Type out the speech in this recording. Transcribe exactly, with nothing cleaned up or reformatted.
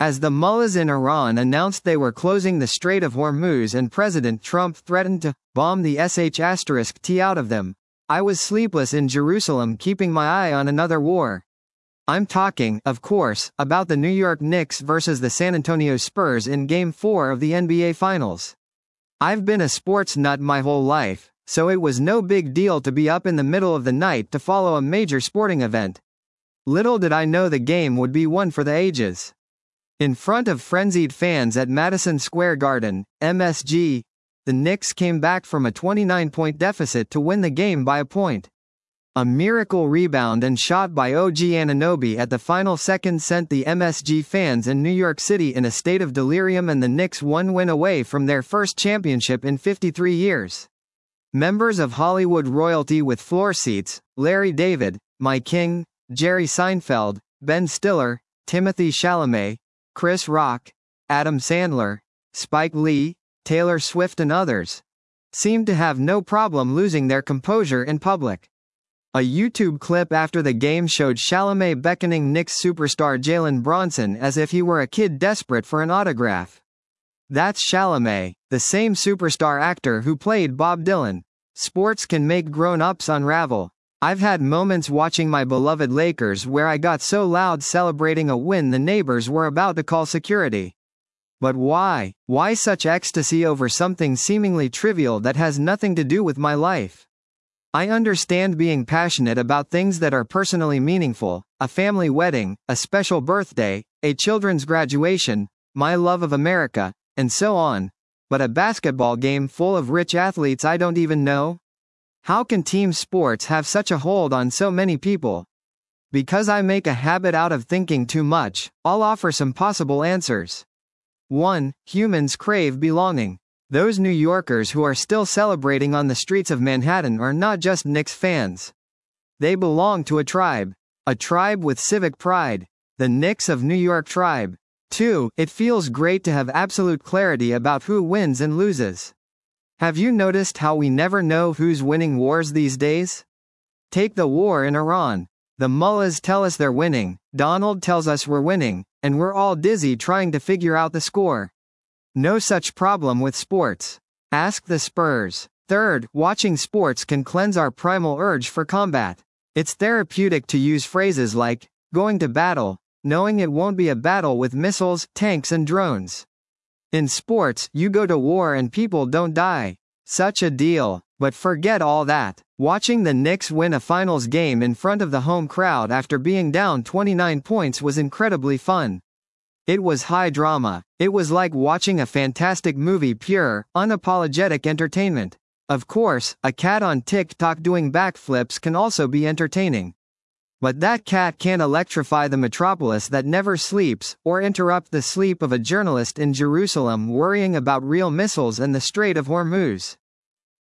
As the mullahs in Iran announced they were closing the Strait of Hormuz and President Trump threatened to bomb the Sh*T out of them, I was sleepless in Jerusalem keeping my eye on another war. I'm talking, of course, about the New York Knicks versus the San Antonio Spurs in Game four of the N B A Finals. I've been a sports nut my whole life, so it was no big deal to be up in the middle of the night to follow a major sporting event. Little did I know the game would be one for the ages. In front of frenzied fans at Madison Square Garden, M S G, the Knicks came back from a twenty-nine point deficit to win the game by a point. A miracle rebound and shot by O G Anunoby at the final second sent the M S G fans in New York City in a state of delirium, and the Knicks one win away from their first championship in fifty-three years. Members of Hollywood royalty with floor seats, Larry David, Mike King, Jerry Seinfeld, Ben Stiller, Timothée Chalamet, Chris Rock, Adam Sandler, Spike Lee, Taylor Swift and others, seemed to have no problem losing their composure in public. A YouTube clip after the game showed Chalamet beckoning Knicks superstar Jalen Bronson as if he were a kid desperate for an autograph. That's Chalamet, the same superstar actor who played Bob Dylan. Sports can make grown-ups unravel. I've had moments watching my beloved Lakers where I got so loud celebrating a win the neighbors were about to call security. But why? Why such ecstasy over something seemingly trivial that has nothing to do with my life? I understand being passionate about things that are personally meaningful, a family wedding, a special birthday, a children's graduation, my love of America, and so on. But a basketball game full of rich athletes I don't even know? How can team sports have such a hold on so many people? Because I make a habit out of thinking too much, I'll offer some possible answers. one. Humans crave belonging. Those New Yorkers who are still celebrating on the streets of Manhattan are not just Knicks fans. They belong to a tribe. A tribe with civic pride. The Knicks of New York tribe. two. It feels great to have absolute clarity about who wins and loses. Have you noticed how we never know who's winning wars these days? Take the war in Iran. The mullahs tell us they're winning, Donald tells us we're winning, and we're all dizzy trying to figure out the score. No such problem with sports. Ask the Spurs. Third, watching sports can cleanse our primal urge for combat. It's therapeutic to use phrases like, going to battle, knowing it won't be a battle with missiles, tanks and drones. In sports, you go to war and people don't die. Such a deal. But forget all that. Watching the Knicks win a finals game in front of the home crowd after being down twenty-nine points was incredibly fun. It was high drama. It was like watching a fantastic movie, pure, unapologetic entertainment. Of course, a cat on TikTok doing backflips can also be entertaining. But that cat can't electrify the metropolis that never sleeps, or interrupt the sleep of a journalist in Jerusalem worrying about real missiles and the Strait of Hormuz.